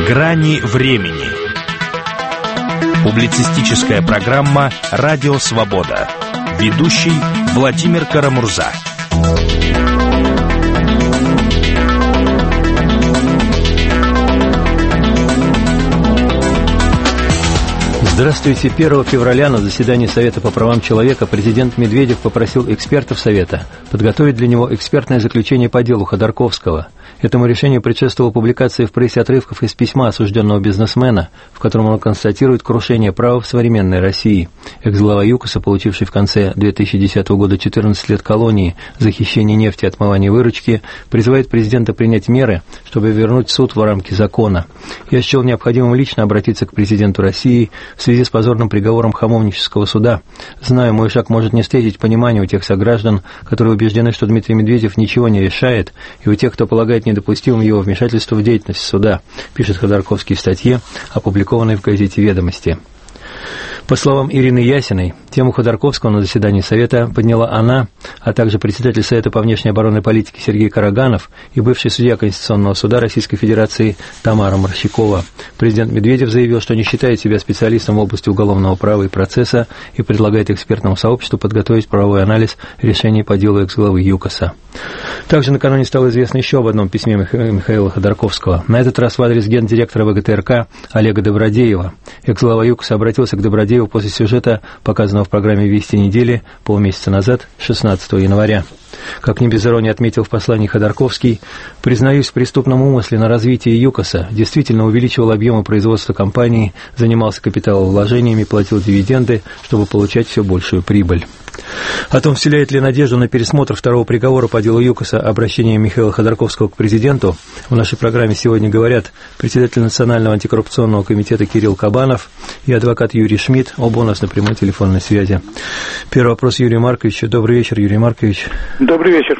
Грани времени. Публицистическая программа «Радио Свобода». Ведущий Владимир Карамурза. Здравствуйте. 1 февраля на заседании Совета по правам человека президент Медведев попросил экспертов Совета подготовить для него экспертное заключение по делу Ходорковского. Этому решению предшествовала публикация в прессе отрывков из письма осужденного бизнесмена, в котором он констатирует крушение права в современной России. Экс-глава ЮКОСа, получивший в конце 2010 года 14 лет колонии за хищение нефти и отмывание выручки, призывает президента принять меры, чтобы вернуть суд в рамки закона. Я счел необходимым лично обратиться к президенту России в связи с позорным приговором Хамовнического суда. Знаю, мой шаг может не встретить понимания у тех сограждан, которые убеждены, что Дмитрий Медведев ничего не решает, и у тех, кто полагает недопустимым его вмешательство в деятельность суда, пишет Ходорковский в статье, опубликованной в газете «Ведомости». По словам Ирины Ясиной, тему Ходорковского на заседании Совета подняла она, а также председатель Совета по внешней оборонной политике Сергей Караганов и бывший судья Конституционного суда Российской Федерации Тамара Морщикова. Президент Медведев заявил, что не считает себя специалистом в области уголовного права и процесса и предлагает экспертному сообществу подготовить правовой анализ решений по делу экс-главы ЮКОСа. Также накануне стало известно еще об одном письме Михаила Ходорковского, на этот раз в адрес гендиректора ВГТРК Олега Добродеева. Экс-глава ЮКОСа обратился к Добродееву после сюжета, показанного в программе «Вести недели» полмесяца назад, 16 января. Как не без иронии отметил в послании Ходорковский, признаюсь в преступном умысле на развитие ЮКОСа, действительно увеличивал объемы производства компании, занимался капиталовложениями, платил дивиденды, чтобы получать все большую прибыль. О том, вселяет ли надежду на пересмотр второго приговора по делу ЮКОСа обращение Михаила Ходорковского к президенту, в нашей программе сегодня говорят председатель Национального антикоррупционного комитета Кирилл Кабанов и адвокат Юрий Шмидт, оба у нас на прямой телефонной связи. Первый вопрос Юрию Марковичу. Добрый вечер, Юрий Маркович. Добрый вечер.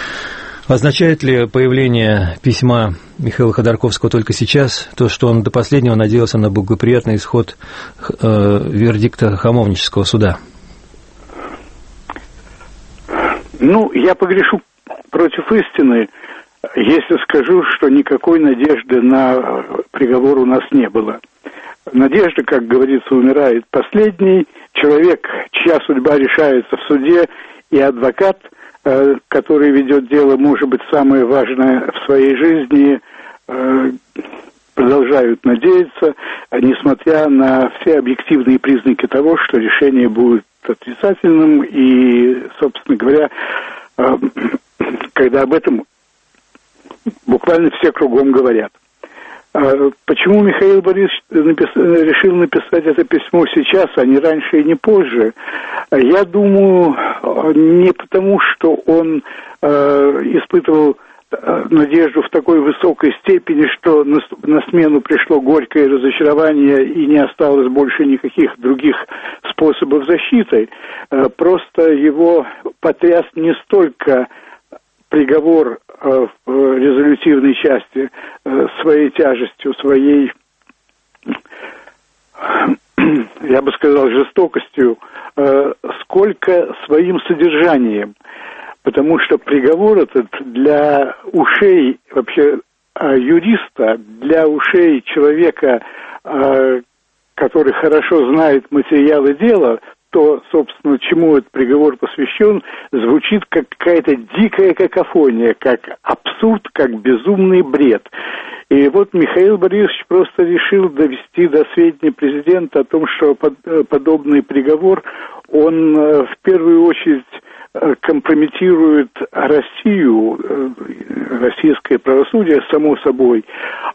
Означает ли появление письма Михаила Ходорковского только сейчас то, что он до последнего надеялся на благоприятный исход вердикта Хамовнического суда? Я погрешу против истины, если скажу, что никакой надежды на приговор у нас не было. Надежда, как говорится, умирает последней. Человек, чья судьба решается в суде, и адвокат, который ведет дело, может быть, самое важное в своей жизни, продолжают надеяться, несмотря на все объективные признаки того, что решение будет отрицательным, и, собственно говоря, когда об этом буквально все кругом говорят. Почему Михаил Борисович решил написать это письмо сейчас, а не раньше и не позже? Я думаю, не потому, что он испытывал надежду в такой высокой степени, что на смену пришло горькое разочарование и не осталось больше никаких других способов защиты. Просто его потряс не столько приговор в резолютивной части своей тяжестью, своей, я бы сказал, жестокостью, сколько своим содержанием. Потому что приговор этот для ушей вообще юриста, для ушей человека, который хорошо знает материалы дела, то, собственно, чему этот приговор посвящен, звучит как какая-то дикая какофония, как абсурд, как безумный бред. И вот Михаил Борисович просто решил довести до сведения президента о том, что подобный приговор, он в первую очередь компрометирует Россию, российское правосудие, само собой,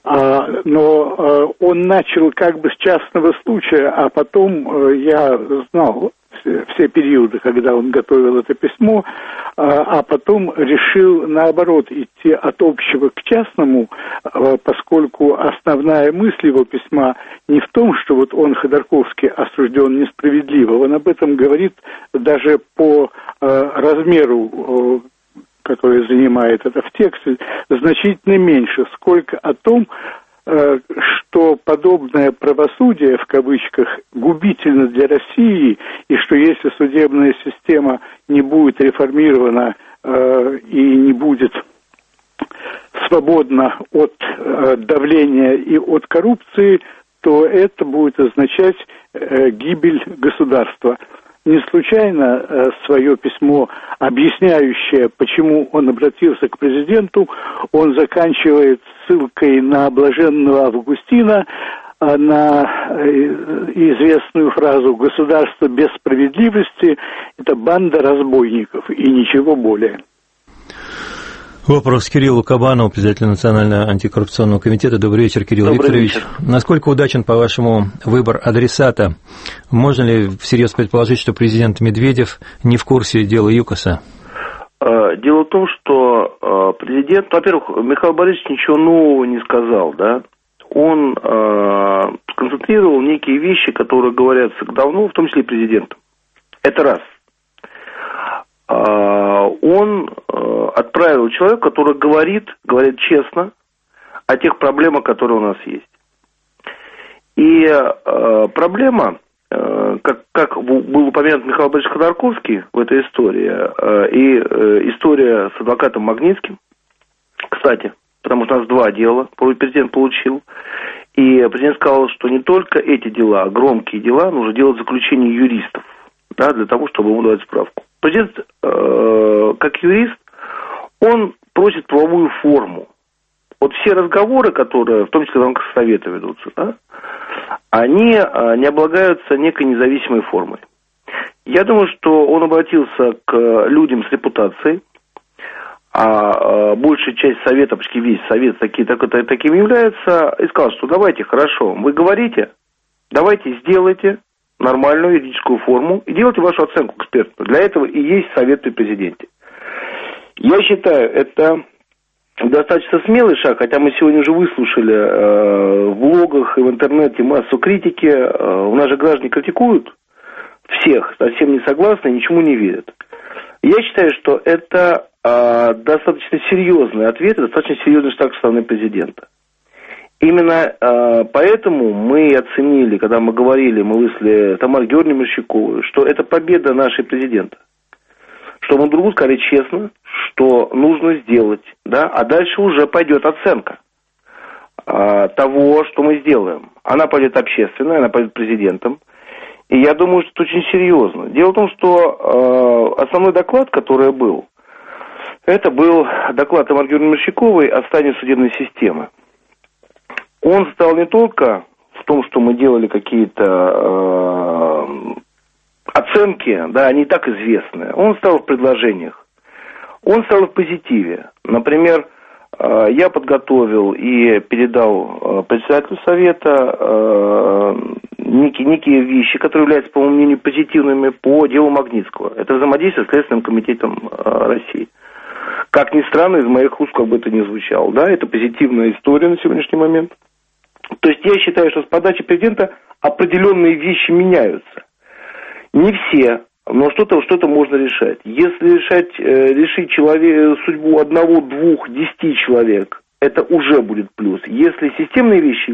но он начал как бы с частного случая, а потом я знал все периоды, когда он готовил это письмо, а потом решил, наоборот, идти от общего к частному, поскольку основная мысль его письма не в том, что вот он, Ходорковский, осужден несправедливо, он об этом говорит даже по размеру, который занимает это в тексте, значительно меньше, сколько о том, что подобное правосудие, в кавычках, губительно для России, и что если судебная система не будет реформирована и не будет свободна от давления и от коррупции, то это будет означать гибель государства. Не случайно свое письмо, объясняющее, почему он обратился к президенту, он заканчивает ссылкой на блаженного Августина, на известную фразу «государство без справедливости – это банда разбойников и ничего более». Вопрос Кириллу Кабанову, председателю Национального антикоррупционного комитета. Добрый вечер, Кирилл Викторович. Вечер. Насколько удачен, по-вашему, выбор адресата? Можно ли всерьез предположить, что президент Медведев не в курсе дела ЮКОСа? Дело в том, что президент, во-первых, Михаил Борисович ничего нового не сказал, да? Он сконцентрировал некие вещи, которые говорятся давно, в том числе и президентом. Это раз. Он отправил человека, который говорит честно о тех проблемах, которые у нас есть. И проблема, как был упомянут Михаил Борисович Ходорковский в этой истории, и история с адвокатом Магнитским, кстати, потому что у нас два дела президент получил, и президент сказал, что не только эти дела, громкие дела, нужно делать заключение юристов, да, для того, чтобы ему давать справку. Президент, как юрист, он просит правовую форму. Вот все разговоры, которые, в том числе в рамках совета ведутся, да, они не облагаются некой независимой формой. Я думаю, что он обратился к людям с репутацией, а большая часть совета, почти весь совет таким является, и сказал, что давайте, хорошо, вы говорите, давайте сделайте нормальную юридическую форму и делайте вашу оценку экспертную. Для этого и есть совет при президенте. Я считаю, это достаточно смелый шаг, хотя мы сегодня уже выслушали в блогах и в интернете массу критики. У нас же граждане критикуют всех, совсем не согласны, ничему не верят. Я считаю, что это достаточно серьезный ответ, достаточно серьезный шаг со стороны президента. Именно поэтому мы оценили, когда мы говорили, мы выслали Тамару Георгиевну Мерщикову, что это победа нашей президента. Что мы другу сказали честно, что нужно сделать, да, а дальше уже пойдет оценка того, что мы сделаем. Она пойдет общественной, она пойдет президентом. И я думаю, что это очень серьезно. Дело в том, что основной доклад, который был, это был доклад Тамары Георгиевны Мерщиковой о состоянии судебной системы. Он состоял не только в том, что мы делали какие-то оценки, да, они и так известны. Он состоял в предложениях. Он состоял в позитиве. Например, я подготовил и передал председателю совета некие вещи, которые являются, по моему мнению, позитивными по делу Магнитского. Это взаимодействие с Следственным комитетом России. Как ни странно, из моих уст как бы это ни звучало. Да, это позитивная история на сегодняшний момент. То есть я считаю, что с подачи президента определенные вещи меняются. Не все, но что-то можно решать. Если решить судьбу 1, 2, 10 человек, это уже будет плюс. Если системные вещи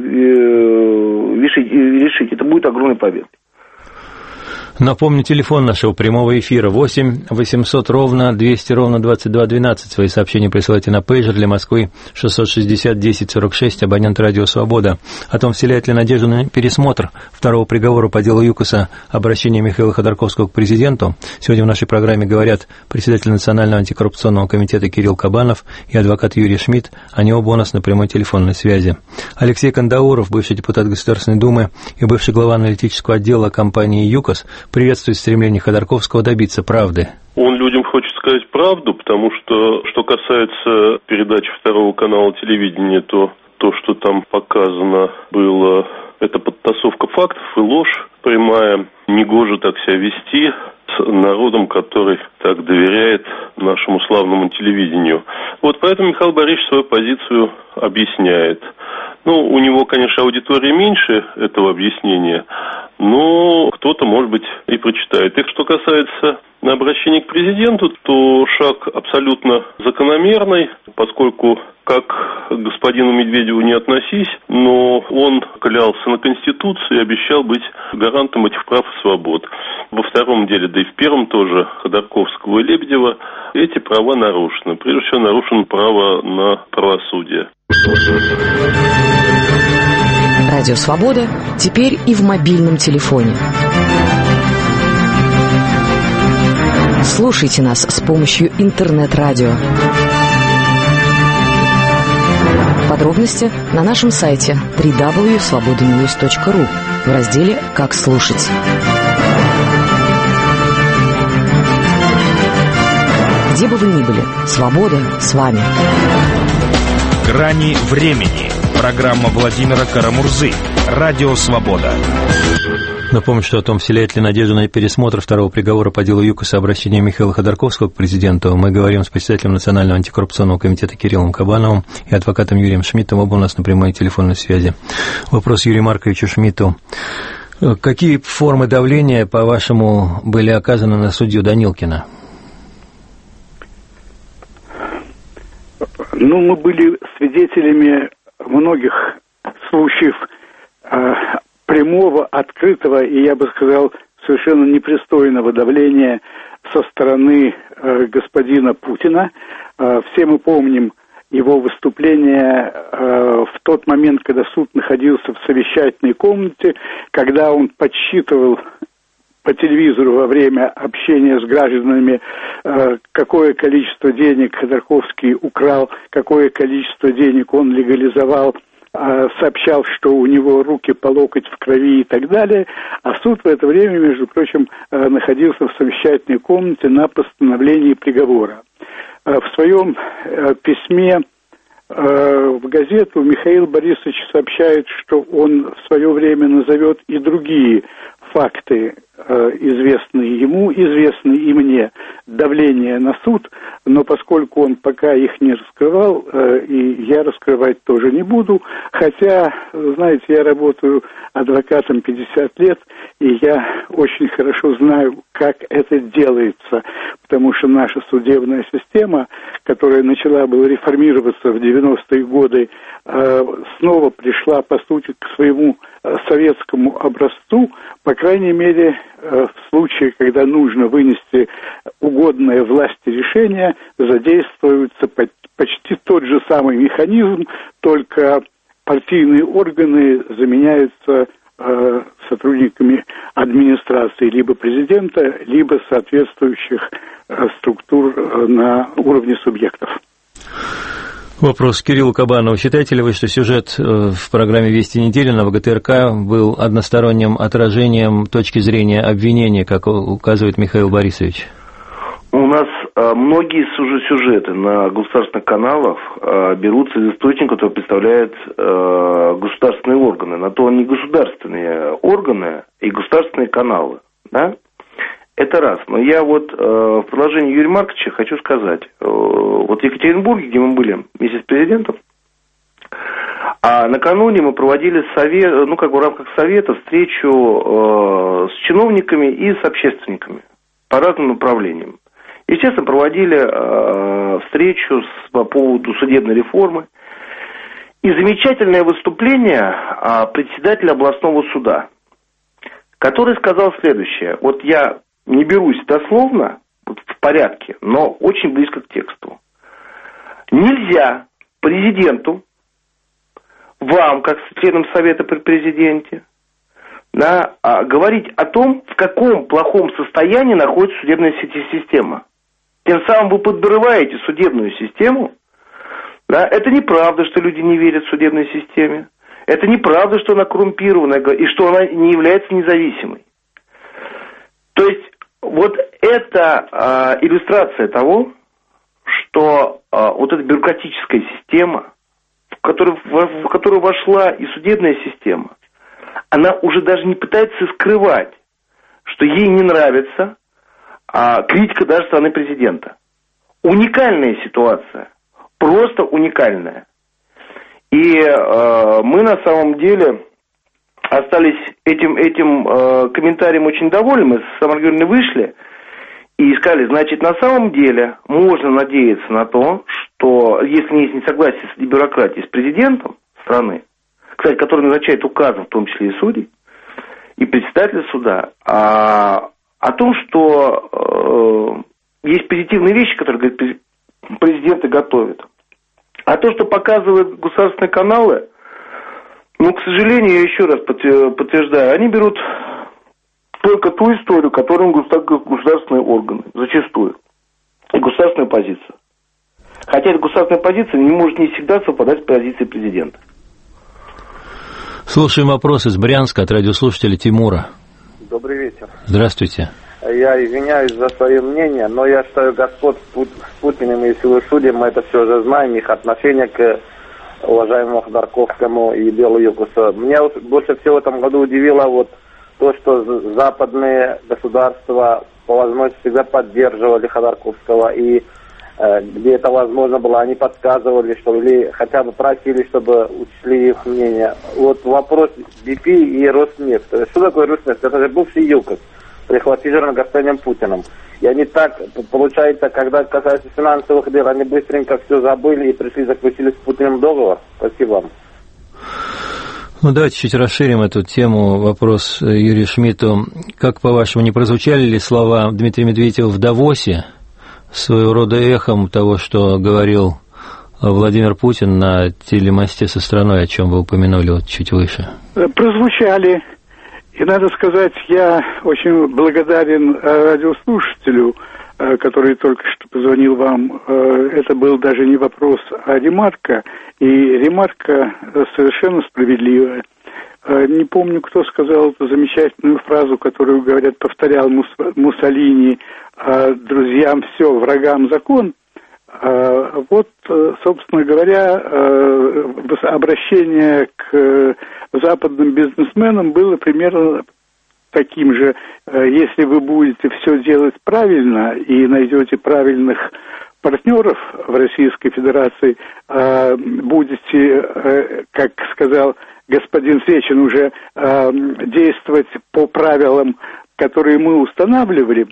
решить, это будет огромной победой. Напомню, телефон нашего прямого эфира 8 800 ровно 200 ровно 2212. Свои сообщения присылайте на пейджер для Москвы 660 10 46, абонент радио «Свобода». О том, вселяет ли надежду на пересмотр второго приговора по делу ЮКОСа обращение Михаила Ходорковского к президенту, сегодня в нашей программе говорят председатель Национального антикоррупционного комитета Кирилл Кабанов и адвокат Юрий Шмидт. Они оба у нас на прямой телефонной связи. Алексей Кандауров, бывший депутат Государственной Думы и бывший глава аналитического отдела компании ЮКОС, приветствует стремление Ходорковского добиться правды. Он людям хочет сказать правду, потому что касается передачи второго канала телевидения, то, что там показано было, это подтасовка фактов и ложь прямая. Негоже так себя вести с народом, который так доверяет нашему славному телевидению. Вот поэтому Михаил Борисович свою позицию объясняет. Ну, у него, конечно, аудитория меньше этого объяснения, но кто-то, может быть, и прочитает. И что касается обращения к президенту, то шаг абсолютно закономерный, поскольку как к господину Медведеву не относись, но он клялся на Конституцию и обещал быть гарантом этих прав и свобод. Во втором деле, да и в первом тоже, Ходорковского и Лебедева, эти права нарушены. Прежде всего, нарушено право на правосудие. Радио «Свобода» теперь и в мобильном телефоне. Слушайте нас с помощью интернет-радио. Подробности на нашем сайте www.svobodanews.ru в разделе «Как слушать». Где бы вы ни были, свобода с вами. «Грани времени». Программа Владимира Карамурзы. Радио «Свобода». Напомню, что о том, вселяет ли надежду на пересмотр второго приговора по делу ЮКОСа обращения Михаила Ходорковского к президенту, мы говорим с председателем Национального антикоррупционного комитета Кириллом Кабановым и адвокатом Юрием Шмидтом, оба у нас на прямой телефонной связи. Вопрос Юрию Марковичу Шмидту. Какие формы давления, по-вашему, были оказаны на судью Данилкина? Мы были свидетелями многих случаев прямого, открытого и, я бы сказал, совершенно непристойного давления со стороны господина Путина. Все мы помним его выступление в тот момент, когда суд находился в совещательной комнате, когда он подсчитывал по телевизору во время общения с гражданами, какое количество денег Ходорковский украл, какое количество денег он легализовал, сообщал, что у него руки по локоть в крови и так далее. А суд в это время, между прочим, находился в совещательной комнате на постановлении приговора. В своем письме в газету Михаил Борисович сообщает, что он в свое время назовет и другие факты, известные ему, известные и мне, давления на суд, но поскольку он пока их не раскрывал, и я раскрывать тоже не буду, хотя, знаете, я работаю адвокатом 50 лет, и я очень хорошо знаю, как это делается, потому что наша судебная система, которая начала было реформироваться в 90-е годы, снова пришла, по сути, к своему советскому образцу, по крайней мере, в случае, когда нужно вынести угодное власти решение, задействуется почти тот же самый механизм, только партийные органы заменяются сотрудниками администрации либо президента, либо соответствующих структур на уровне субъектов. Вопрос Кириллу Кабанову. Считаете ли вы, что сюжет в программе «Вести недели» на ВГТРК был односторонним отражением точки зрения обвинения, как указывает Михаил Борисович? У нас многие сюжеты на государственных каналах берутся из источника, который представляет государственные органы. На то они государственные органы и государственные каналы, да? Это раз. Но я в продолжении Юрия Марковича хочу сказать. В Екатеринбурге, где мы были вместе с президентом, накануне мы проводили в рамках совета встречу с чиновниками и с общественниками по разным направлениям. Естественно, проводили встречу по поводу судебной реформы. И замечательное выступление председателя областного суда, который сказал следующее. Я не берусь дословно, в порядке, но очень близко к тексту. Нельзя президенту, вам, как членам Совета при президенте, говорить о том, в каком плохом состоянии находится судебная система. Тем самым вы подрываете судебную систему. Да? Это неправда, что люди не верят судебной системе. Это неправда, что она коррумпированная и что она не является независимой. То есть это иллюстрация того, что эта бюрократическая система, в которую вошла и судебная система, она уже даже не пытается скрывать, что ей не нравится критика даже со стороны президента. Уникальная ситуация, просто уникальная. И мы на самом деле остались этим комментарием очень довольны. Мы с Самарой Георгиевной вышли и сказали, значит, на самом деле можно надеяться на то, что если есть несогласие среди бюрократии с президентом страны, кстати, который назначает указы, в том числе и судей, и председателя суда, о том, что есть позитивные вещи, которые, говорит, президенты готовят. А то, что показывают государственные каналы, ну, к сожалению, я еще раз подтверждаю, они берут только ту историю, которую государственные органы, зачастую, и государственная позиция. Хотя эта государственная позиция не может не всегда совпадать с позицией президента. Слушаем вопрос из Брянска от радиослушателя Тимура. Добрый вечер. Здравствуйте. Я извиняюсь за свое мнение, но я считаю, господ с Путиным и с его судьям, мы это все уже знаем, их отношение к уважаемому Ходорковскому и Белу Юкусу. Меня больше всего в этом году удивило вот то, что западные государства по возможности всегда поддерживали Ходорковского, и где это возможно было, они подсказывали, что или хотя бы просили, чтобы учли их мнение. Вот вопрос BP и Роснефть. Что такое Роснефть? Это же бывший ЮКОС, прихватизирован господином Путиным. И они так, получается, когда касается финансовых дел, они быстренько все забыли и пришли, заключили с Путиным договор. Спасибо вам. Ну, давайте чуть расширим эту тему. Вопрос Юрию Шмидту. Как, по-вашему, не прозвучали ли слова Дмитрия Медведева в Давосе своего рода эхом того, что говорил Владимир Путин на телемосте со страной, о чем вы упомянули вот чуть выше? Прозвучали. И надо сказать, я очень благодарен радиослушателю, который только что позвонил вам. Это был даже не вопрос, а ремарка. И ремарка совершенно справедливая. Не помню, кто сказал эту замечательную фразу, которую, говорят, повторял Муссолини: «Друзьям все, врагам закон». Вот, собственно говоря, обращение к западным бизнесменам было примерно таким же. Если вы будете все делать правильно и найдете правильных партнеров в Российской Федерации, будете, как сказал господин Сечин, уже действовать по правилам, которые мы устанавливали,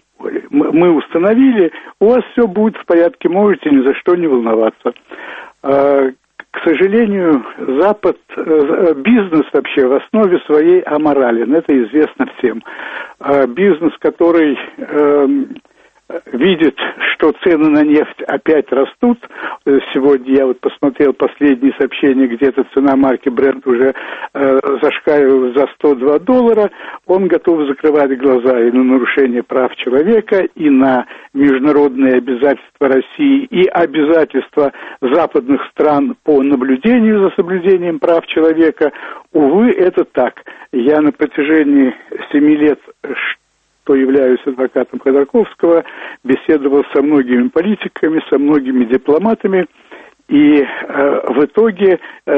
у вас все будет в порядке, можете ни за что не волноваться. К сожалению, Запад, бизнес вообще в основе своей аморален, это известно всем. Бизнес, который видит, что цены на нефть опять растут. Сегодня я вот посмотрел последние сообщения, где-то цена марки Brent уже зашкаливает за $102. Он готов закрывать глаза и на нарушение прав человека, и на международные обязательства России, и обязательства западных стран по наблюдению за соблюдением прав человека. Увы, это так. Я на протяжении 7 лет, что являюсь адвокатом Ходорковского, беседовал со многими политиками, со многими дипломатами, и в итоге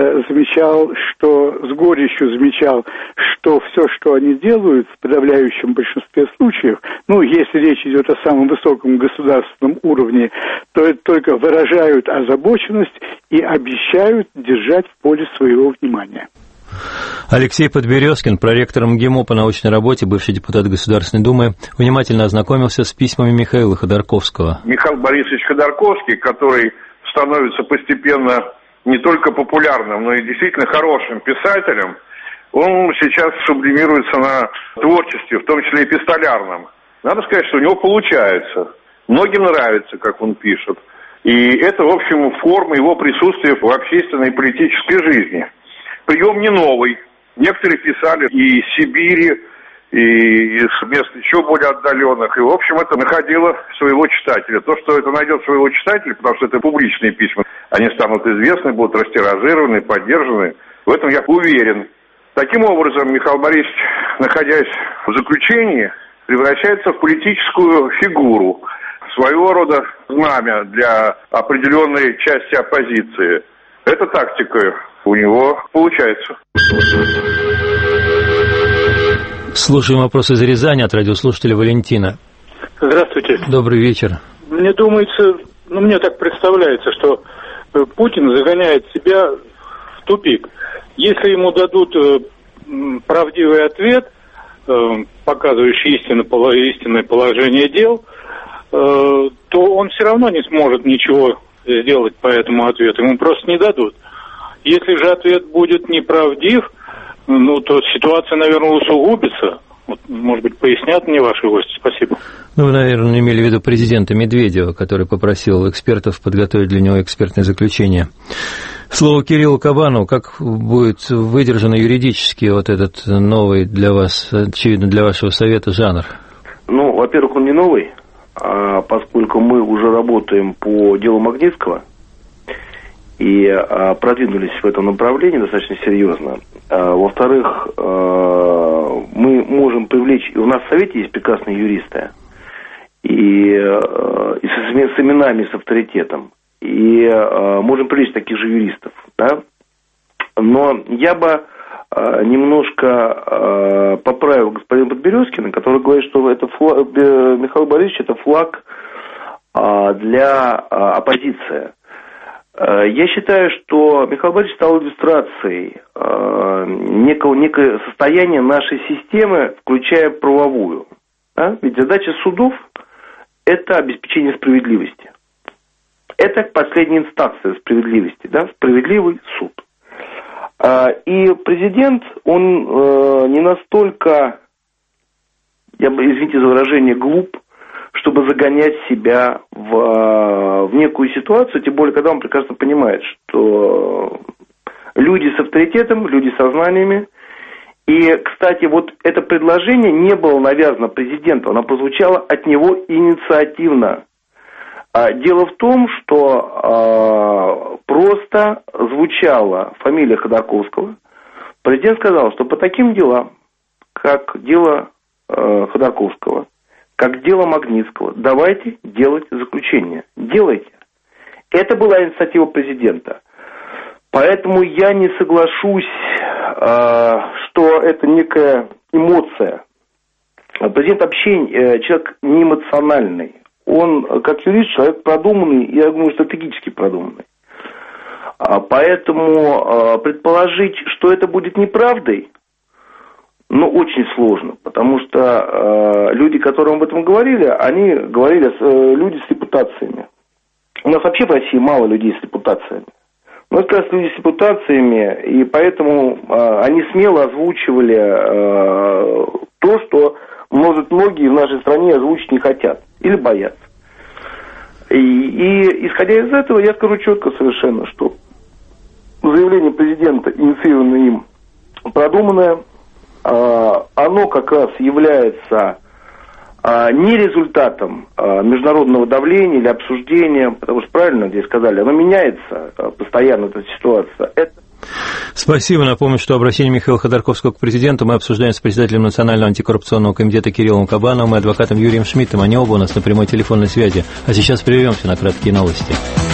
с горечью замечал, что все, что они делают, в подавляющем большинстве случаев, если речь идет о самом высоком государственном уровне, то это только выражают озабоченность и обещают держать в поле своего внимания. Алексей Подберезкин, проректор МГИМО по научной работе, бывший депутат Государственной Думы, внимательно ознакомился с письмами Михаила Ходорковского. Михаил Борисович Ходорковский, который становится постепенно не только популярным, но и действительно хорошим писателем, он сейчас сублимируется на творчестве, в том числе и эпистолярном. Надо сказать, что у него получается. Многим нравится, как он пишет. И это, в общем, форма его присутствия в общественной и политической жизни. Прием не новый. Некоторые писали и из Сибири, и из мест еще более отдаленных. И, в общем, это находило своего читателя. То, что это найдет своего читателя, потому что это публичные письма, они станут известны, будут растиражированы, поддержаны. В этом я уверен. Таким образом, Михаил Борисович, находясь в заключении, превращается в политическую фигуру, своего рода знамя для определенной части оппозиции. Эта тактика у него получается. Слушаем вопрос из Рязани от радиослушателя Валентина. Здравствуйте. Добрый вечер. Мне думается, мне так представляется, что Путин загоняет себя в тупик. Если ему дадут правдивый ответ, показывающий истинное положение дел, то он все равно не сможет ничего сделать по этому ответу, ему просто не дадут. Если же ответ будет неправдив, то ситуация, наверное, усугубится. Вот, может быть, пояснят мне ваши гости. Спасибо. Вы, наверное, имели в виду президента Медведева, который попросил экспертов подготовить для него экспертное заключение. Слово Кириллу Кабанову. Как будет выдержан юридически вот этот новый для вас, очевидно, для вашего совета жанр? Во-первых, он не новый, поскольку мы уже работаем по делу Магнитского и продвинулись в этом направлении достаточно серьезно. Во-вторых, мы можем привлечь... У нас в Совете есть прекрасные юристы, и с именами, с авторитетом. И можем привлечь таких же юристов. Да? Но я бы немножко поправил господина Подберезкина, который говорит, что это Михаил Борисович это флаг для оппозиции. Я считаю, что Михаил Борисович стал иллюстрацией некое состояние нашей системы, включая правовую. Да? Ведь задача судов – это обеспечение справедливости. Это последняя инстанция справедливости, да? Справедливый суд. И президент, он не настолько, извините за выражение, глуп, чтобы загонять себя в некую ситуацию, тем более, когда он прекрасно понимает, что люди с авторитетом, люди со знаниями. И, кстати, вот это предложение не было навязано президенту, оно прозвучало от него инициативно. Дело в том, что просто звучала фамилия Ходорковского. Президент сказал, что по таким делам, как дело Ходорковского, как дело Магнитского, давайте делать заключение. Делайте. Это была инициатива президента. Поэтому я не соглашусь, что это некая эмоция. Президент вообще человек не эмоциональный. Он, как юрист, человек продуманный, я думаю, стратегически продуманный. Поэтому предположить, что это будет неправдой, очень сложно, потому что люди, которые об этом говорили, они говорили, люди с репутациями. У нас вообще в России мало людей с репутациями. Но это как раз люди с репутациями, и поэтому они смело озвучивали то, что, может, многие в нашей стране озвучить не хотят или боятся. И исходя из этого, я скажу четко совершенно, что заявление президента, инициированное им, продуманное, оно как раз является не результатом международного давления или обсуждения, потому что, правильно здесь сказали, оно меняется постоянно, эта ситуация. Спасибо. Напомню, что обращение Михаила Ходорковского к президенту мы обсуждаем с председателем Национального антикоррупционного комитета Кириллом Кабановым и адвокатом Юрием Шмидтом. Они оба у нас на прямой телефонной связи. А сейчас прервемся на краткие новости.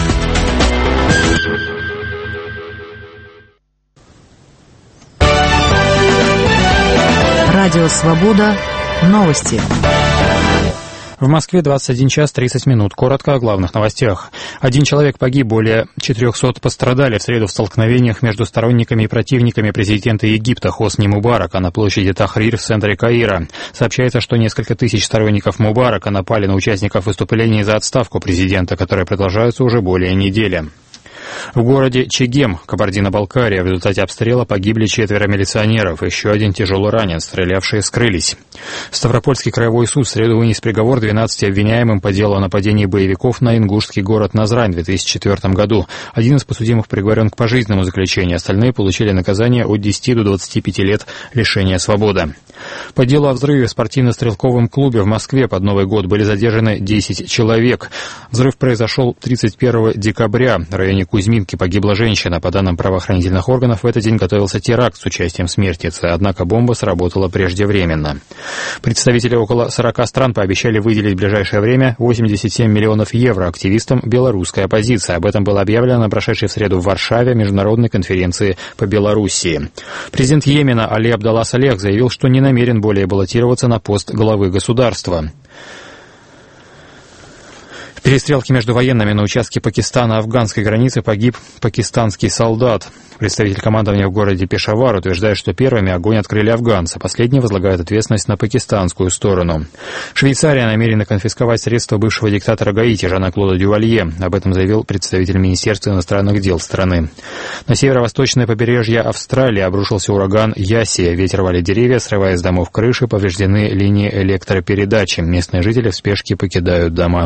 Радио «Свобода». Новости. В Москве 21 час 30 минут. Коротко о главных новостях. 1 человек погиб, более 400 пострадали в среду в столкновениях между сторонниками и противниками президента Египта Хосни Мубарака на площади Тахрир в центре Каира. Сообщается, что несколько тысяч сторонников Мубарака напали на участников выступлений за отставку президента, которые продолжаются уже более недели. В городе Чегем, Кабардино-Балкария, в результате обстрела погибли 4 милиционеров, еще один тяжело ранен, стрелявшие скрылись. Ставропольский краевой суд в среду вынес приговор 12 обвиняемым по делу о нападении боевиков на ингушский город Назрань в 2004 году. Один из подсудимых приговорен к пожизненному заключению, остальные получили наказание от 10 до 25 лет лишения свободы. По делу о взрыве в спортивно-стрелковом клубе в Москве под Новый год были задержаны 10 человек. Взрыв произошел 31 декабря. В районе Кузьминки погибла женщина. По данным правоохранительных органов, в этот день готовился теракт с участием смертницы, однако бомба сработала преждевременно. Представители около 40 стран пообещали выделить в ближайшее время 87 миллионов евро активистам белорусской оппозиции. Об этом было объявлено на прошедшей в среду в Варшаве международной конференции по Белоруссии. Президент Йемена Али Абдалла Салех заявил, что не намерен более баллотироваться на пост главы государства. В перестрелке между военными на участке Пакистана-афганской границы погиб пакистанский солдат. Представитель командования в городе Пешавар утверждает, что первыми огонь открыли афганцы. Последние возлагают ответственность на пакистанскую сторону. Швейцария намерена конфисковать средства бывшего диктатора Гаити Жана-Клода Дювалье. Об этом заявил представитель Министерства иностранных дел страны. На северо-восточное побережье Австралии обрушился ураган Яси. Ветер валит деревья, срывая с домов крыши, повреждены линии электропередачи. Местные жители в спешке покидают дома.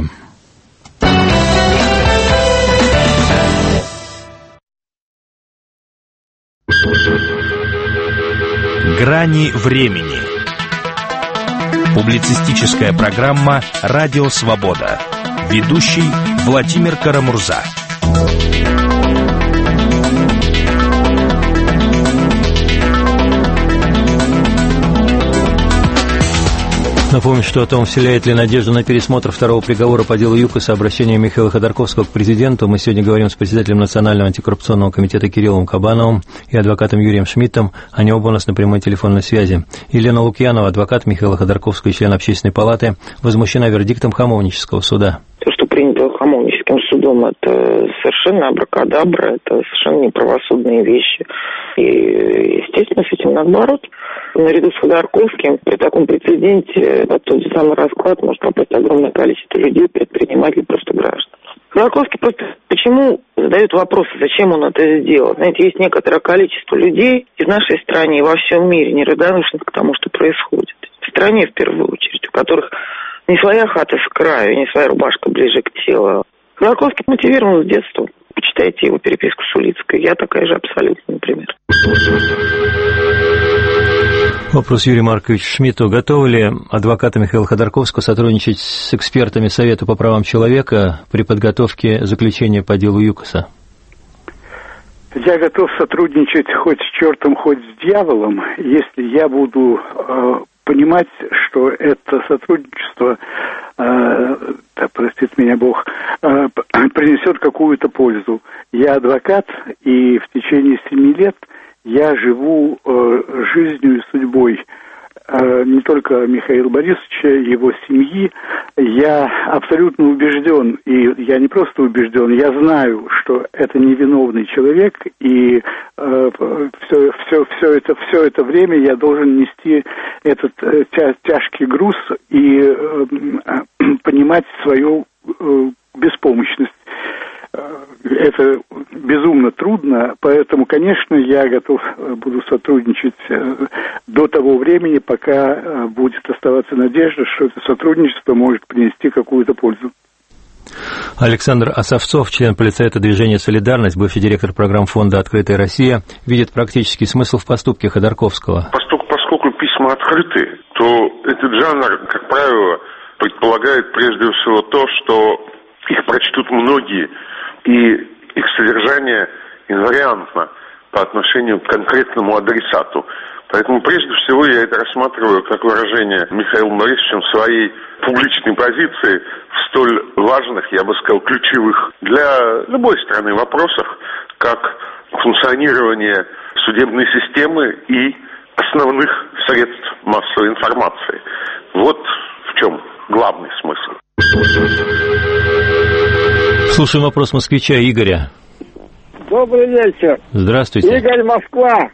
Грани времени. Публицистическая программа «Радио Свобода». Ведущий Владимир Карамурза. Напомню, что о том, вселяет ли надежду на пересмотр второго приговора по делу ЮКОСа обращения Михаила Ходорковского к президенту, мы сегодня говорим с председателем Национального антикоррупционного комитета Кириллом Кабановым и адвокатом Юрием Шмидтом. Они оба у нас на прямой телефонной связи. Елена Лукьянова, адвокат Михаила Ходорковского и член Общественной палаты, возмущена вердиктом Хамовнического суда. То, что принято Хамовническим судом, это совершенно абракадабра, это совершенно неправосудные вещи. И, естественно, с этим наоборот. Наряду с Ходорковским при таком прецеденте под тот же самый расклад может попасть огромное количество людей, предпринимателей, просто граждан. Ходорковский просто почему задают вопросы, зачем он это сделал? Знаете, есть некоторое количество людей и в нашей стране, и во всем мире неравнодушных к тому, что происходит. В стране, в первую очередь, у которых не своя хата с краю, не своя рубашка ближе к телу. Ходорковский мотивирован с детства. Почитайте его переписку с Улицкой. Я такая же абсолютно, например. Вопрос Юрию Марковичу Шмидту. Готовы ли адвокаты Михаила Ходорковского сотрудничать с экспертами Совета по правам человека при подготовке заключения по делу ЮКОСа? Я готов сотрудничать хоть с чертом, хоть с дьяволом, если я буду понимать, что это сотрудничество, простит меня Бог, принесет какую-то пользу. Я адвокат, и в течение 7 лет я живу жизнью и судьбой не только Михаила Борисовича, его семьи. Я абсолютно убежден, и я не просто убежден, я знаю, что это невиновный человек, и все это время я должен нести этот тяжкий груз и понимать свою беспомощность. Это безумно трудно, поэтому, конечно, я готов буду сотрудничать до того времени, пока будет оставаться надежда, что это сотрудничество может принести какую-то пользу. Александр Осовцов, член полицейского движения «Солидарность», бывший директор программ фонда «Открытая Россия», видит практический смысл в поступке Ходорковского. Поскольку письма открыты, то этот жанр, как правило, предполагает прежде всего то, что их прочтут многие, и их содержание инвариантно по отношению к конкретному адресату. Поэтому прежде всего я это рассматриваю как выражение Михаилом Борисовичем своей публичной позиции в столь важных, я бы сказал, ключевых для любой страны вопросах, как функционирование судебной системы и основных средств массовой информации. Вот в чем главный смысл. Слушаем вопрос москвича Игоря. Добрый вечер. Здравствуйте. Игорь, Москва.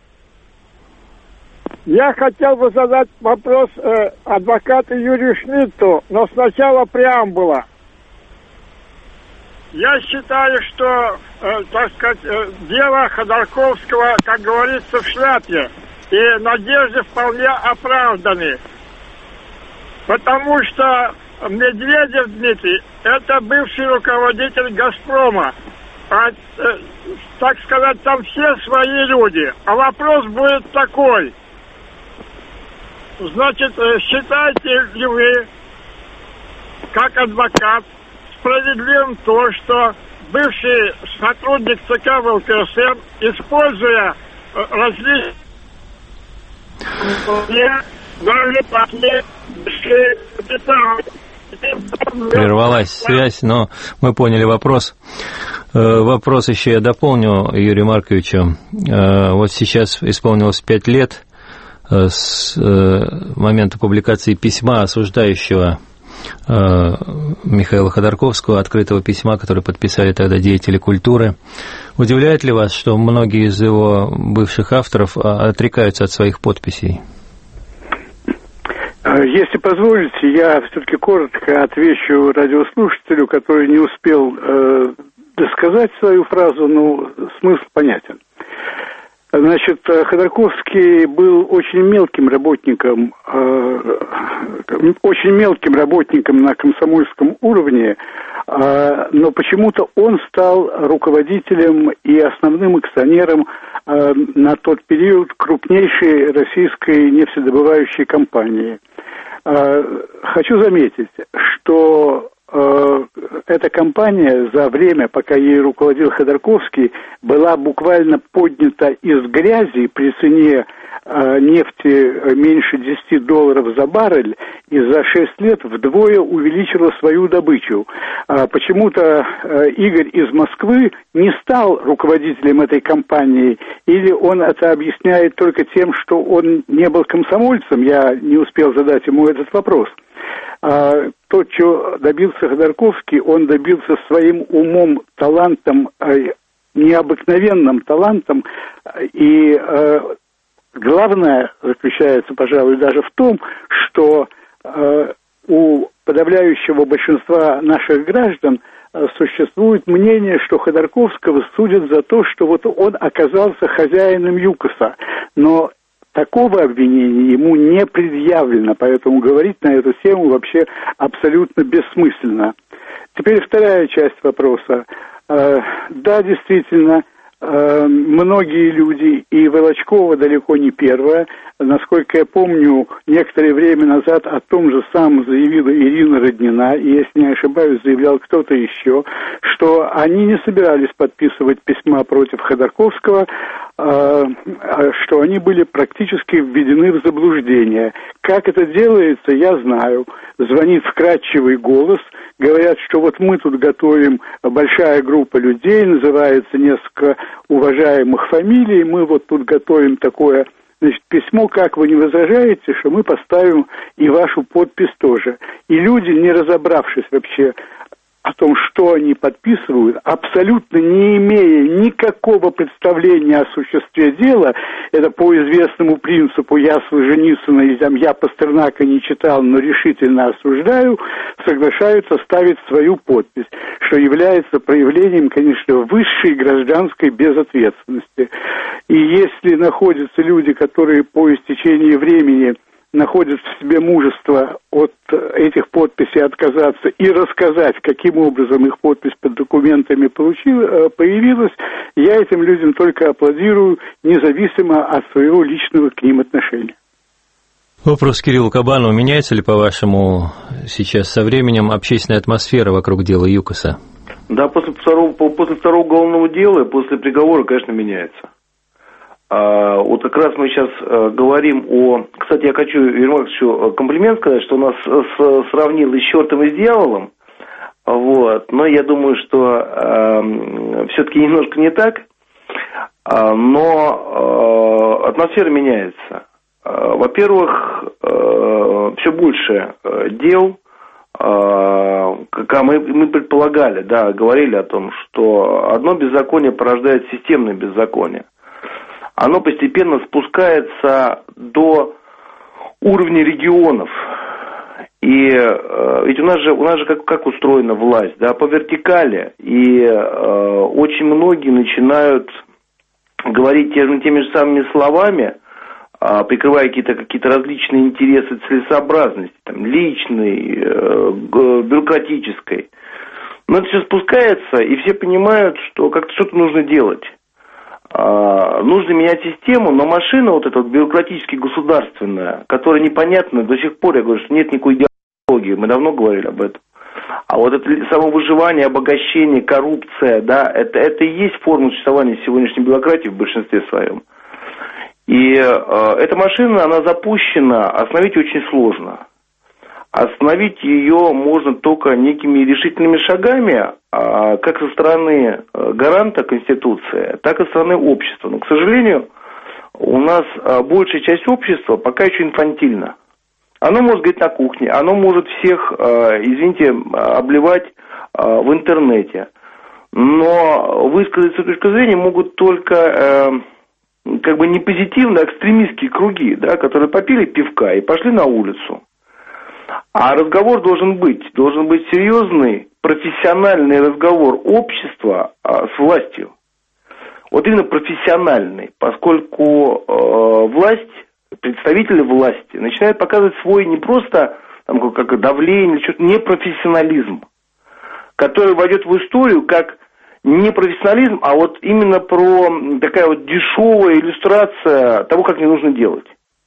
Я хотел бы задать вопрос адвокату Юрию Шмидту, но сначала преамбула. Я считаю, что, так сказать, дело Ходорковского, как говорится, в шляпе, и надежды вполне оправданы. Потому что Медведев Дмитрий – это бывший руководитель «Газпрома». Так сказать, там все свои люди. А вопрос будет такой. Значит, считаете ли вы, как адвокат, справедливым то, что бывший сотрудник ЦК ВЛКСМ, используя различные... Прервалась связь, но мы поняли вопрос. Вопрос еще я дополню Юрию Марковичу. Вот сейчас исполнилось 5 лет с момента публикации письма, осуждающего Михаила Ходорковского, открытого письма, которое подписали тогда деятели культуры. Удивляет ли вас, что многие из его бывших авторов отрекаются от своих подписей? Если позволите, я все-таки коротко отвечу радиослушателю, который не успел досказать свою фразу, но смысл понятен. Значит, Ходорковский был очень мелким работником на комсомольском уровне, но почему-то он стал руководителем и основным акционером на тот период крупнейшей российской нефтедобывающей компании. Хочу заметить, что эта компания за время, пока ей руководил Ходорковский, была буквально поднята из грязи при цене нефти меньше $10 за баррель и за 6 лет вдвое увеличила свою добычу. Почему-то Игорь из Москвы не стал руководителем этой компании, или он это объясняет только тем, что он не был комсомольцем, я не успел задать ему этот вопрос. То, чего добился Ходорковский, он добился своим умом, талантом, необыкновенным талантом, и главное заключается, пожалуй, даже в том, что у подавляющего большинства наших граждан существует мнение, что Ходорковского судят за то, что вот он оказался хозяином ЮКОСа, но такого обвинения ему не предъявлено, поэтому говорить на эту тему вообще абсолютно бессмысленно. Теперь вторая часть вопроса. Да, действительно, многие люди, и Волочкова далеко не первая, насколько я помню, некоторое время назад о том же самом заявила Ирина Роднина, и, если не ошибаюсь, заявлял кто-то еще, что они не собирались подписывать письма против Ходорковского, что они были практически введены в заблуждение. Как это делается, я знаю. Звонит вкрадчивый голос, говорят, что вот мы тут готовим, большая группа людей, называется несколько уважаемых фамилий, мы вот тут готовим такое, значит, письмо, как вы не возражаете, что мы поставим и вашу подпись тоже. И люди, не разобравшись вообще о том, что они подписывают, абсолютно не имея никакого представления о существе дела, это по известному принципу «я Солженицына и я Пастернака не читал, но решительно осуждаю», соглашаются ставить свою подпись, что является проявлением, конечно, высшей гражданской безответственности. И если находятся люди, которые по истечении времени находят в себе мужество от этих подписей отказаться и рассказать, каким образом их подпись под документами появилась, я этим людям только аплодирую, независимо от своего личного к ним отношения. Вопрос Кириллу Кабанову. Меняется ли, по-вашему, сейчас со временем общественная атмосфера вокруг дела ЮКОСа? Да, после второго уголовного дела, после приговора, конечно, меняется. Вот как раз мы сейчас говорим о... Кстати, я хочу Юрию Марковичу комплимент сказать, что нас сравнил и с чертом, и с дьяволом. Вот. Но я думаю, что все-таки немножко не так. Но атмосфера меняется. Во-первых, все больше дел. Как мы предполагали, да, говорили о том, что одно беззаконие порождает системное беззаконие. Оно постепенно спускается до уровня регионов. И ведь у нас же как устроена власть, да, по вертикали. И очень многие начинают говорить теми же самыми словами, прикрывая какие-то различные интересы целесообразности, там, личной, бюрократической. Но это все спускается, и все понимают, что как-то что-то нужно делать. Нужно менять систему, но машина вот эта вот бюрократически государственная, которая непонятна до сих пор, я говорю, что нет никакой идеологии, мы давно говорили об этом. А вот это самовыживание, обогащение, коррупция, да, это и есть форма существования сегодняшней бюрократии в большинстве своем. И эта машина, она запущена, остановить очень сложно. Остановить ее можно только некими решительными шагами, как со стороны гаранта Конституции, так и со стороны общества. Но, к сожалению, у нас большая часть общества пока еще инфантильна. Оно может говорить на кухне, оно может всех, извините, обливать в интернете. Но высказать свою точку зрения могут только как бы не позитивно, а экстремистские круги, да, которые попили пивка и пошли на улицу. А разговор должен быть серьезный, профессиональный разговор общества с властью. Вот именно профессиональный, поскольку власть, представители власти начинают показывать свой не просто там, как давление, что-то, непрофессионализм, который войдет в историю как не профессионализм, а вот именно про такая вот дешевая иллюстрация того, как не нужно делать.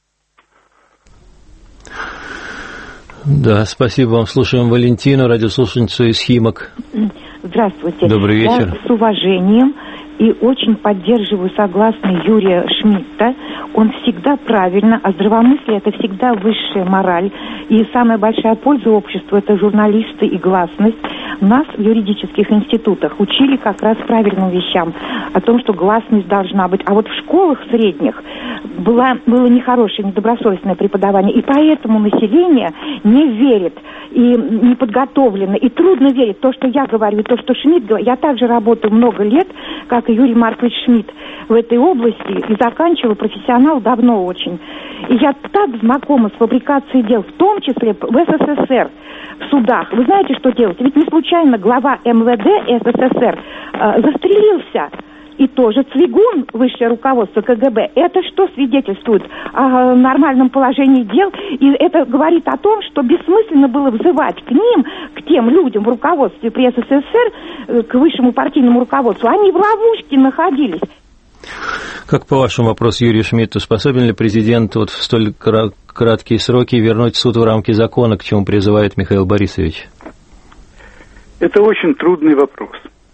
Да, спасибо вам. Слушаем Валентину, радиослушательницу из Химок. Здравствуйте. Добрый вечер. Я с уважением и очень поддерживаю, согласно Юрия Шмидта. Он всегда правильно, а здравомыслие – это всегда высшая мораль. И самая большая польза обществу – это журналисты и гласность. Нас в юридических институтах учили как раз правильным вещам, о том, что гласность должна быть. А вот в школах средних было нехорошее, недобросовестное преподавание, и поэтому население не верит и не подготовлено, и трудно верить. То, что я говорю, и то, что Шмидт говорит. Я также работаю много лет, как и Юрий Маркович Шмидт, в этой области, и заканчиваю профессионал давно очень. И я так знакома с фабрикацией дел, в том числе в СССР, в судах. Вы знаете, что делать? Ведь не случайно глава МВД СССР застрелился. И тоже Цвигун, высшее руководство КГБ, это что свидетельствует о нормальном положении дел? И это говорит о том, что бессмысленно было взывать к ним, к тем людям в руководстве при СССР, к высшему партийному руководству. Они в ловушке находились. Как по вашему вопросу, Юрию Шмидту, способен ли президент вот в столь краткие сроки вернуть суд в рамки закона, к чему призывает Михаил Борисович? Это очень трудный вопрос.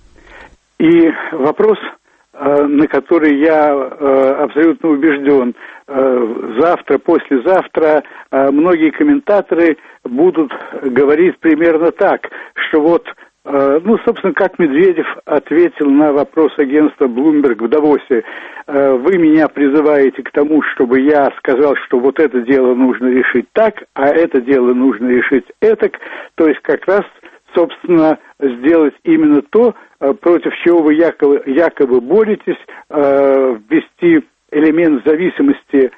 И вопрос, на который я абсолютно убежден, завтра, послезавтра многие комментаторы будут говорить примерно так, что вот, собственно, как Медведев ответил на вопрос агентства Bloomberg в Давосе: вы меня призываете к тому, чтобы я сказал, что вот это дело нужно решить так, а это дело нужно решить этак, то есть как раз, собственно, сделать именно то, против чего вы якобы боретесь, ввести элемент зависимости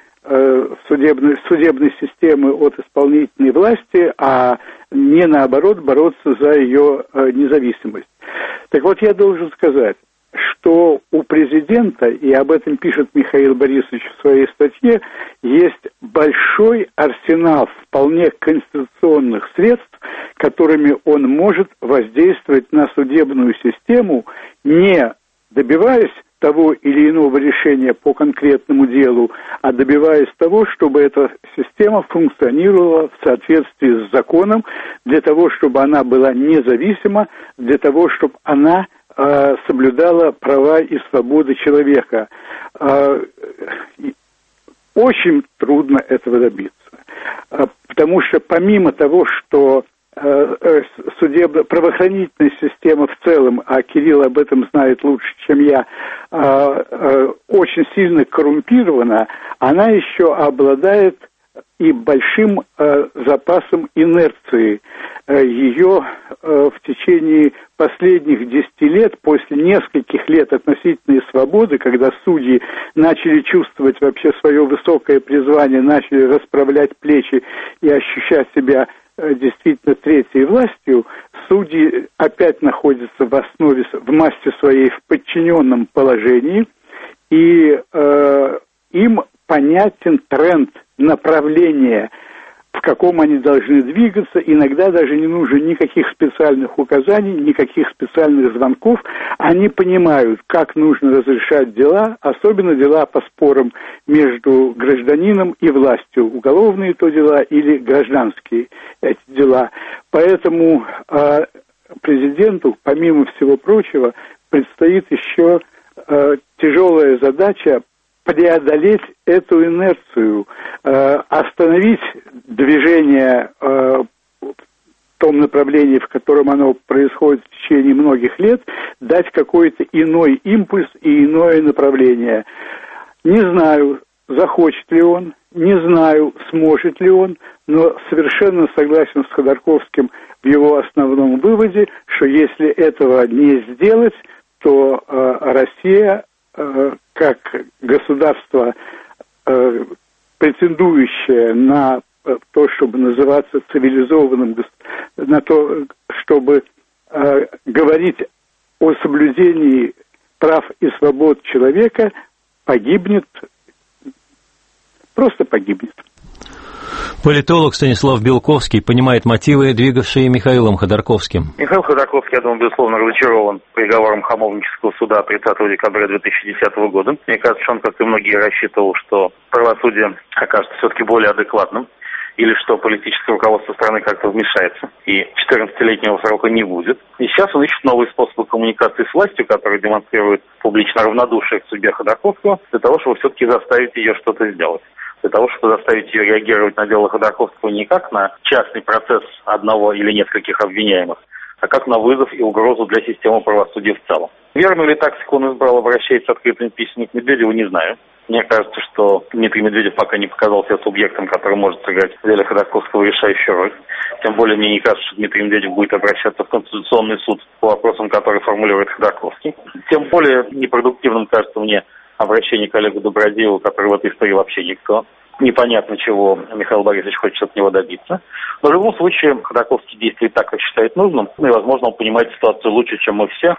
судебной системы от исполнительной власти, а не наоборот бороться за ее независимость. Так вот, я должен сказать, что у президента, и об этом пишет Михаил Борисович в своей статье, есть большой арсенал вполне конституционных средств, которыми он может воздействовать на судебную систему, не добиваясь того или иного решения по конкретному делу, а добиваясь того, чтобы эта система функционировала в соответствии с законом, для того, чтобы она была независима, для того, чтобы она соблюдала права и свободы человека. Очень трудно этого добиться, потому что помимо того, что правоохранительная система в целом, а Кирилл об этом знает лучше, чем я, очень сильно коррумпирована, она еще обладает и большим запасом инерции. Ее в течение последних 10 лет, после нескольких лет относительной свободы, когда судьи начали чувствовать вообще свое высокое призвание, начали расправлять плечи и ощущать себя действительно третьей властью, судьи опять находятся в массе своей в подчиненном положении, и им понятен тренд, направление, в каком они должны двигаться. Иногда даже не нужно никаких специальных указаний, никаких специальных звонков. Они понимают, как нужно разрешать дела, особенно дела по спорам между гражданином и властью. Уголовные то дела или гражданские эти дела. Поэтому президенту, помимо всего прочего, предстоит еще тяжелая задача преодолеть эту инерцию, остановить движение в том направлении, в котором оно происходит в течение многих лет, дать какой-то иной импульс и иное направление. Не знаю, захочет ли он, не знаю, сможет ли он, но совершенно согласен с Ходорковским в его основном выводе, что если этого не сделать, то Россия, как государство, претендующее на то, чтобы называться цивилизованным, на то, чтобы говорить о соблюдении прав и свобод человека, погибнет, просто погибнет. Политолог Станислав Белковский понимает мотивы, двигавшие Михаилом Ходорковским. Михаил Ходорковский, я думаю, безусловно, разочарован приговором Хамовнического суда 30 декабря 2010 года. Мне кажется, что он, как и многие, рассчитывал, что правосудие окажется все-таки более адекватным, или что политическое руководство страны как-то вмешается, и 14-летнего срока не будет. И сейчас он ищет новые способы коммуникации с властью, которые демонстрируют публично равнодушие к судьбе Ходорковского, для того, чтобы все-таки заставить ее что-то сделать. Для того, чтобы заставить ее реагировать на дело Ходорковского не как на частный процесс одного или нескольких обвиняемых, а как на вызов и угрозу для системы правосудия в целом. Верную ли тактику он избрал, обращаясь с открытыми письмами к Медведеву, не знаю. Мне кажется, что Дмитрий Медведев пока не показал себя субъектом, который может сыграть в деле Ходорковского решающую роль. Тем более мне не кажется, что Дмитрий Медведев будет обращаться в Конституционный суд по вопросам, которые формулирует Ходорковский. Тем более непродуктивным кажется мне обращение к Олегу Добродееву, который в этой истории вообще никто. Непонятно, чего Михаил Борисович хочет от него добиться. Но в любом случае Ходорковский действует так, как считает нужным. Ну и, возможно, он понимает ситуацию лучше, чем мы все.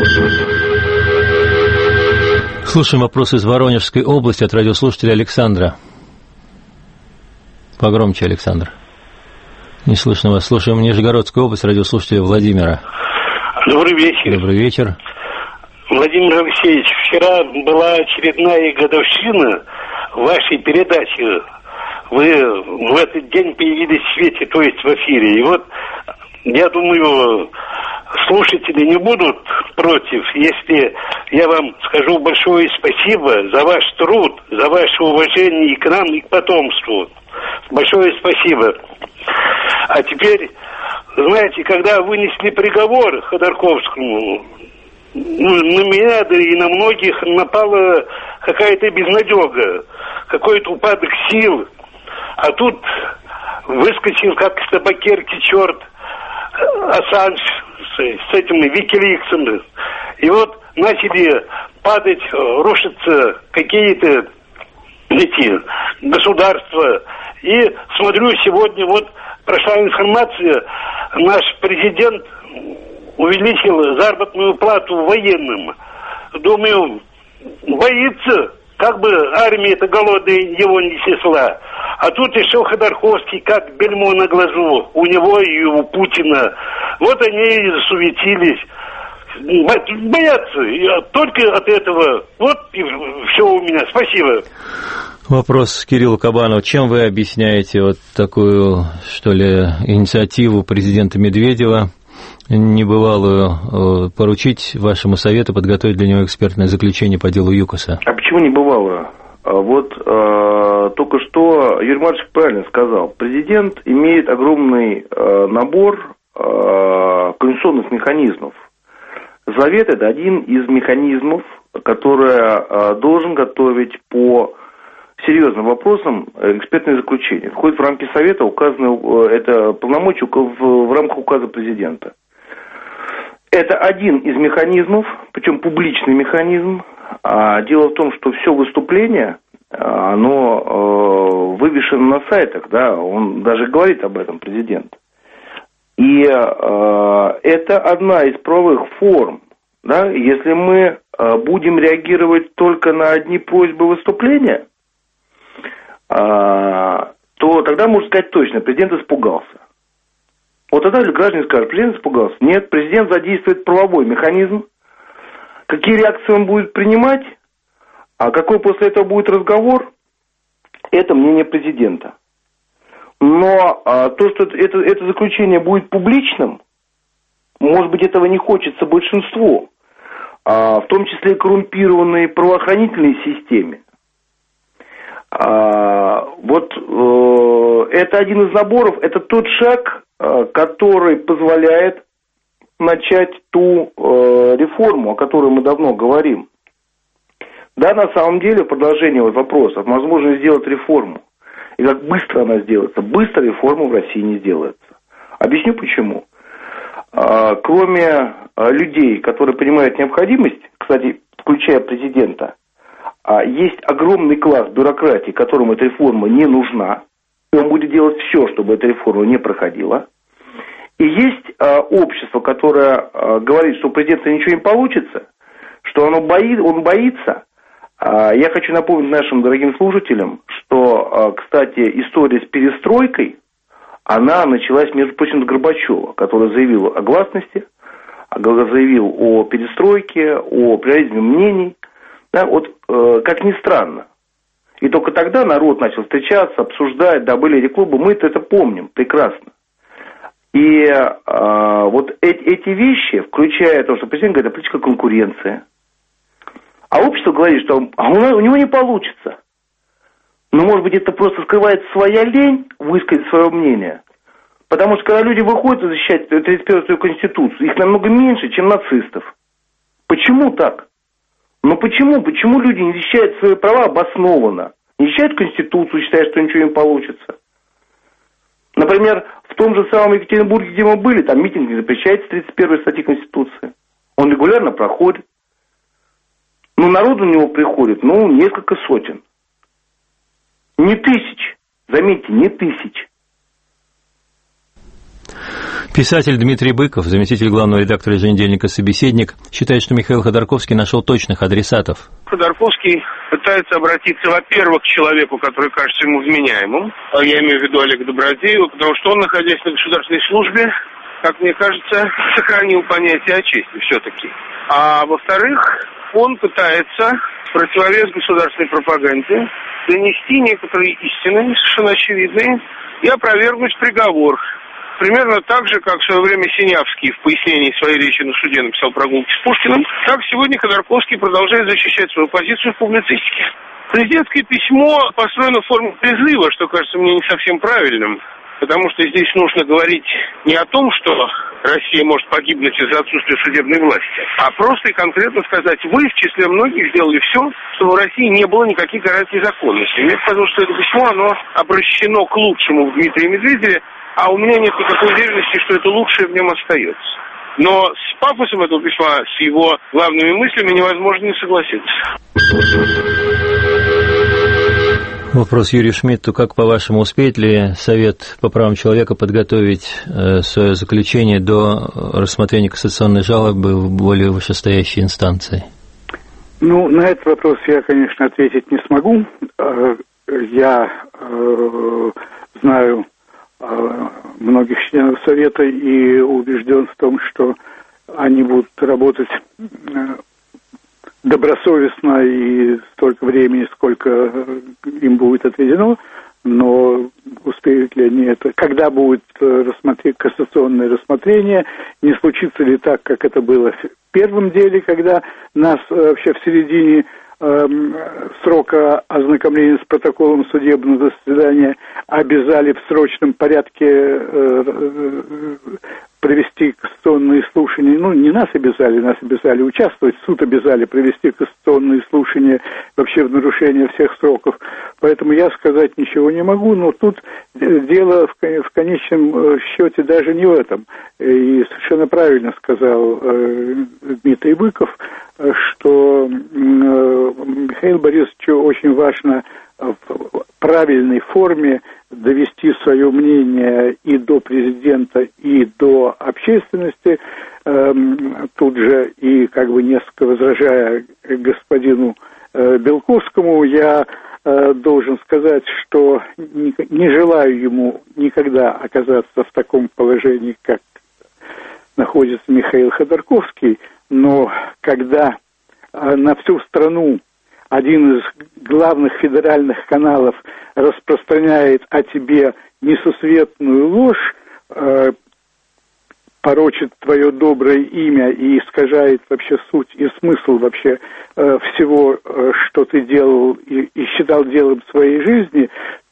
Слушаем вопрос из Воронежской области от радиослушателя Александра. Погромче, Александр. Не слышно вас. Слушаем Нижегородскую область, радиослушателя Владимира. Добрый вечер. Добрый вечер. Владимир Алексеевич, вчера была очередная годовщина вашей передачи. Вы в этот день появились в свете, то есть в эфире. И вот, я думаю, слушатели не будут против, если я вам скажу большое спасибо за ваш труд, за ваше уважение и к нам, и к потомству. Большое спасибо. А теперь, знаете, когда вынесли приговор Ходорковскому, на меня, да и на многих напала какая-то безнадега, какой-то упадок сил. А тут выскочил, как с табакерки черт, Ассанж с этими Викиликсами. И вот начали падать, рушиться какие-то эти государства. И смотрю, сегодня вот прошла информация, наш президент увеличил заработную плату военным. Думаю, боится, как бы армия-то голодная его не снесла. А тут еще Ходорковский, как бельмо на глазу, у него и у Путина. Вот они и засуетились. Боятся только от этого. Вот и все у меня. Спасибо. Вопрос Кириллу Кабанову. Чем вы объясняете вот такую, что ли, инициативу президента Медведева, небывалую, поручить вашему совету подготовить для него экспертное заключение по делу ЮКОСа? А почему небывалую? Вот только что Юрий Маркович правильно сказал. Президент имеет огромный набор конституционных механизмов. Завет – это один из механизмов, который должен готовить по серьезным вопросам экспертное заключение. Входит в рамки Совета, указано это полномочия в рамках указа президента. Это один из механизмов, причем публичный механизм. Дело в том, что все выступление, оно вывешено на сайтах, да, он даже говорит об этом, президент. И это одна из правовых форм, да, если мы будем реагировать только на одни просьбы выступления, то тогда можно сказать точно, президент испугался. Вот тогда граждане скажут, президент испугался. Нет, президент задействует правовой механизм. Какие реакции он будет принимать, а какой после этого будет разговор, это мнение президента. Но то, что это заключение будет публичным, может быть, этого не хочется большинству, в том числе и коррумпированной правоохранительной системе. Вот это один из наборов, это тот шаг, который позволяет начать ту реформу, о которой мы давно говорим. Да, на самом деле, в продолжение вопроса, возможно сделать реформу. и как быстро она сделается. Быстро реформа в России не сделается. Объясню почему. Кроме людей, которые понимают необходимость, кстати, включая президента, есть огромный класс бюрократии, которому эта реформа не нужна, и он будет делать все, чтобы эта реформа не проходила. И есть общество, которое говорит, что у президента ничего не получится, что он боится. Я хочу напомнить нашим дорогим слушателям, что, кстати, история с перестройкой, она началась, между прочим, с Горбачева, который заявил о гласности, заявил о перестройке, о плюрализме мнений. Да, вот, как ни странно. И только тогда народ начал встречаться, обсуждать, да, были эти клубы, мы-то это помним прекрасно. И вот эти вещи, включая то, что президент говорит, это политическая конкуренция. А общество говорит, что у него не получится. Но, может быть, это просто скрывает своя лень высказать свое мнение. Потому что, когда люди выходят защищать 31-ю Конституцию, их намного меньше, чем нацистов. Почему так? Но почему? Почему люди не защищают свои права обоснованно? Не защищают Конституцию, считая, что ничего не получится? Например, в том же самом Екатеринбурге, где мы были, там митинг не запрещается 31-й статьи Конституции. Он регулярно проходит. Но народу на него приходит, несколько сотен. Не тысяч. Заметьте, не тысяч. Писатель Дмитрий Быков, заместитель главного редактора еженедельника «Собеседник», считает, что Михаил Ходорковский нашел точных адресатов. Ходорковский пытается обратиться, во-первых, к человеку, который кажется ему вменяемым, я имею в виду Олега Добродеева, потому что он, находясь на государственной службе, как мне кажется, сохранил понятие о чести все-таки. А во-вторых, он пытается в противовес государственной пропаганде донести некоторые истины, совершенно очевидные, и опровергнуть приговор. Примерно так же, как в свое время Синявский в пояснении своей речи на суде написал прогулки с Пушкиным, так сегодня Ходорковский продолжает защищать свою позицию в публицистике. Президентское письмо построено в форме призыва, что кажется мне не совсем правильным, потому что здесь нужно говорить не о том, что Россия может погибнуть из-за отсутствия судебной власти, а просто и конкретно сказать, вы в числе многих сделали все, чтобы в России не было никаких гарантий законности. Мне показалось, что это письмо, оно обращено к лучшему в Дмитрии Медведеве, а у меня нет никакой уверенности, что это лучшее в нем остается. Но с пафосом этого письма, с его главными мыслями невозможно не согласиться. Вопрос Юрию Шмидту. Как, по-вашему, успеет ли Совет по правам человека подготовить свое заключение до рассмотрения кассационной жалобы в более вышестоящей инстанции? На этот вопрос я, конечно, ответить не смогу. Я знаю многих членов Совета и убежден в том, что они будут работать добросовестно и столько времени, сколько им будет отведено, но успеют ли они это, когда будет кассационное рассмотрение, не случится ли так, как это было в первом деле, когда нас вообще в середине срока ознакомления с протоколом судебного заседания обязали в срочном порядке провести кассационные слушания. Не нас обязали участвовать, суд обязали провести кассационные слушания вообще в нарушение всех сроков. Поэтому я сказать ничего не могу, но тут дело в конечном счете даже не в этом. И совершенно правильно сказал Дмитрий Быков, что Михаилу Борисовичу очень важно в правильной форме довести свое мнение и до президента, и до общественности. Тут же и несколько возражая господину Белковскому, я должен сказать, что не желаю ему никогда оказаться в таком положении, как находится Михаил Ходорковский, но когда на всю страну один из главных федеральных каналов распространяет о тебе несусветную ложь, порочит твое доброе имя и искажает вообще суть и смысл вообще всего, что ты делал и считал делом своей жизни, то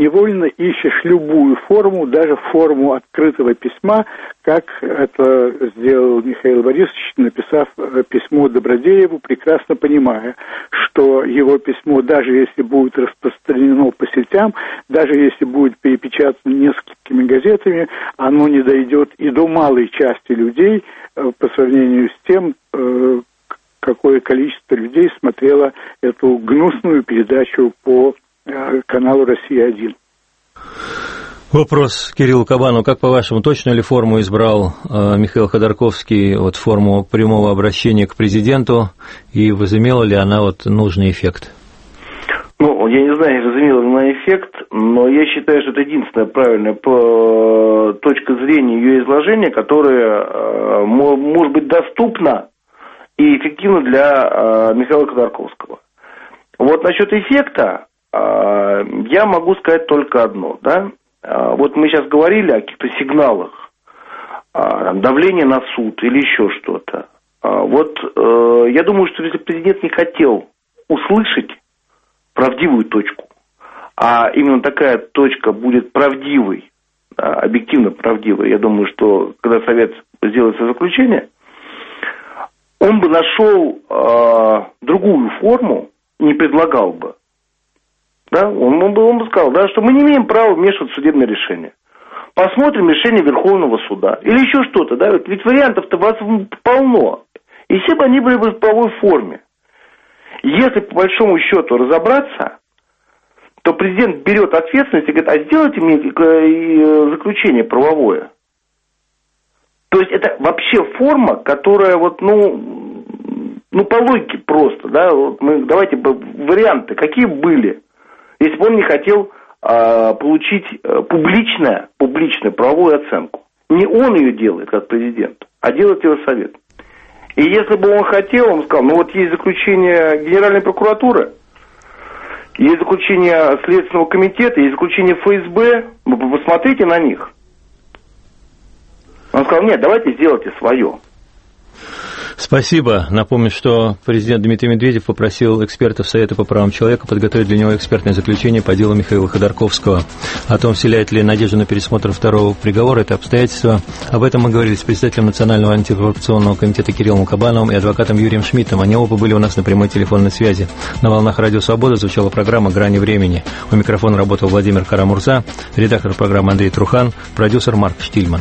невольно ищешь любую форму, даже форму открытого письма, как это сделал Михаил Борисович, написав письмо Добродееву, прекрасно понимая, что его письмо, даже если будет распространено по сетям, даже если будет перепечатано несколькими газетами, оно не дойдет и до малой части людей по сравнению с тем, какое количество людей смотрело эту гнусную передачу по каналу «Россия-1». Вопрос Кириллу Кабану. Как, по-вашему, точную ли форму избрал Михаил Ходорковский, форму прямого обращения к президенту, и возымела ли она нужный эффект? Я не знаю, возымела ли она эффект, но я считаю, что это единственная правильная точка зрения ее изложения, которая может быть доступна и эффективна для Михаила Ходорковского. Насчет эффекта я могу сказать только одно, да? Мы сейчас говорили о каких-то сигналах, давление на суд или еще что-то. Я думаю, что если президент не хотел услышать правдивую точку, а именно такая точка будет правдивой, объективно правдивой, я думаю, что когда Совет сделает свое заключение, он бы нашел другую форму, не предлагал бы. Да? Он бы сказал, что мы не имеем права вмешиваться в судебное решение. Посмотрим решение Верховного суда. Или еще что-то. Да? Ведь вариантов-то у вас полно. И все бы они были бы в правовой форме. Если по большому счету разобраться, то президент берет ответственность и говорит, а сделайте мне заключение правовое. То есть это вообще форма, которая по логике просто. Да? Давайте варианты, какие были. Если бы он не хотел получить публичную правовую оценку. Не он ее делает, как президент, а делает его Совет. И если бы он хотел, он сказал, есть заключение Генеральной прокуратуры, есть заключение Следственного комитета, есть заключение ФСБ, вы посмотрите на них. Он сказал, нет, давайте сделайте свое. Спасибо. Напомню, что президент Дмитрий Медведев попросил экспертов Совета по правам человека подготовить для него экспертное заключение по делу Михаила Ходорковского. О том, вселяет ли надежду на пересмотр второго приговора, это обстоятельство. Об этом мы говорили с председателем Национального антикоррупционного комитета Кириллом Кабановым и адвокатом Юрием Шмидтом. Они оба были у нас на прямой телефонной связи. На волнах Радио Свобода звучала программа «Грани времени». У микрофона работал Владимир Карамурза, редактор программы Андрей Трухан, продюсер Марк Штильман.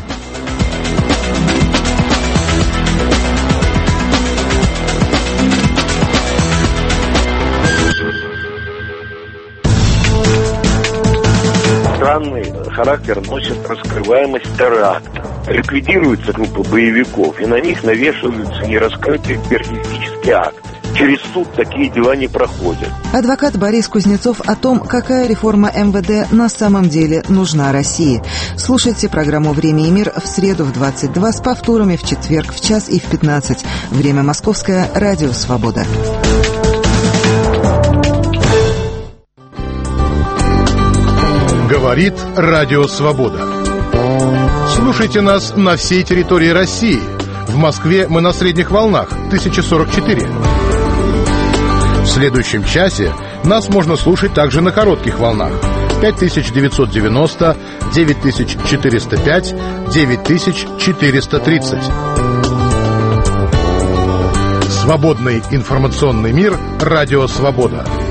Странный характер носит раскрываемость теракта. Ликвидируются группы боевиков, и на них навешиваются нераскрытые террористические акты. Через суд такие дела не проходят. Адвокат Борис Кузнецов о том, какая реформа МВД на самом деле нужна России. Слушайте программу «Время и мир» в среду в 22, с повторами в четверг в 1 и в 15. Время московское, Радио Свобода. Говорит Радио Свобода. Слушайте нас на всей территории России. В Москве мы на средних волнах 1044. В следующем часе нас можно слушать также на коротких волнах 5990, 9405, 9430. Свободный информационный мир. Радио Свобода.